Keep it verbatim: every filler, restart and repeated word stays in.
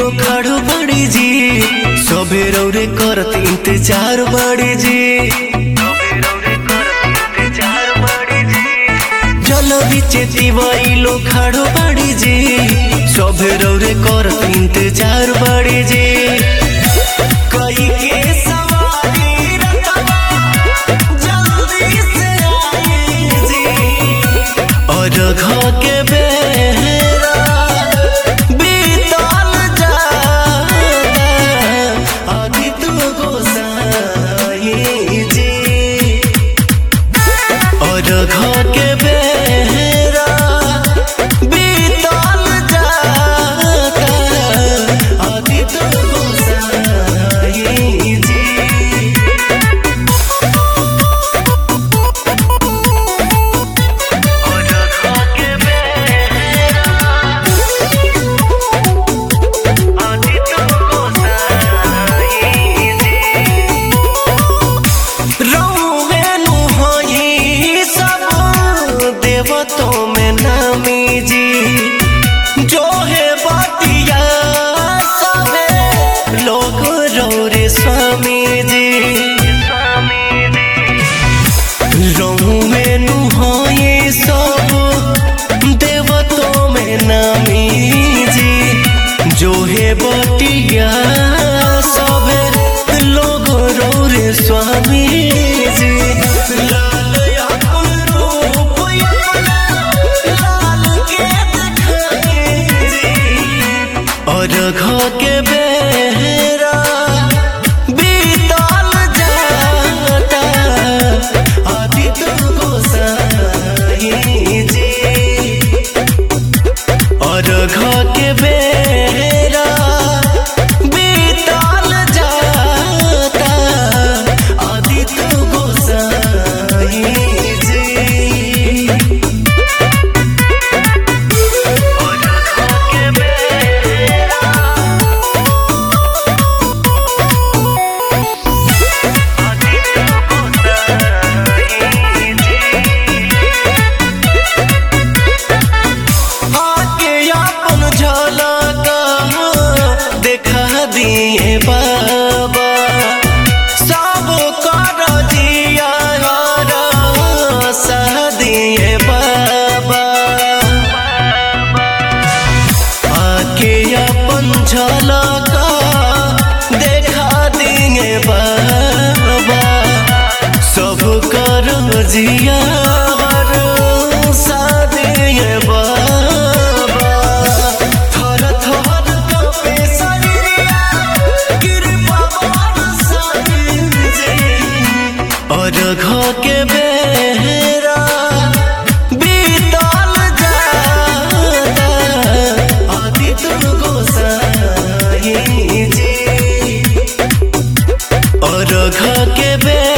लो खड़ो बड़ी जी सबे रौरे करत इंतजार बड़ी जी चलो बीचे दीवाई लो खड़ो बड़ी जी सबे रौरे करत इंतजार बड़ी जी कई के सवारी रतवा जल्दी से आई जी और घर के बेहरा बीतल जाता आदि तू गोसाई जी और घर के बेहरा बीतल जाता आदि तू गोसाई जी देवतों में नामी जी जो है बातिया सबे लोग रौरे स्वामी जी रहू में नुहाई सब देवतों में नामी जी जो है बातिया सबे लोग रौरे स्वामी जी और घर के बेहरा बीतल जाता आदि तू गोसाई जी और घर के बेहरा बीतल जाता आदि तू गोसाई जी दिए बाबा सब कर जिया सह दिए बाबा आके अपन झलक देखा दिए बाबा सब कर जिया सह दिए बाबा थर थर कपे और घर के बेहरा बीतल जाता आदि तू गोसाई जी और घर के बेहरा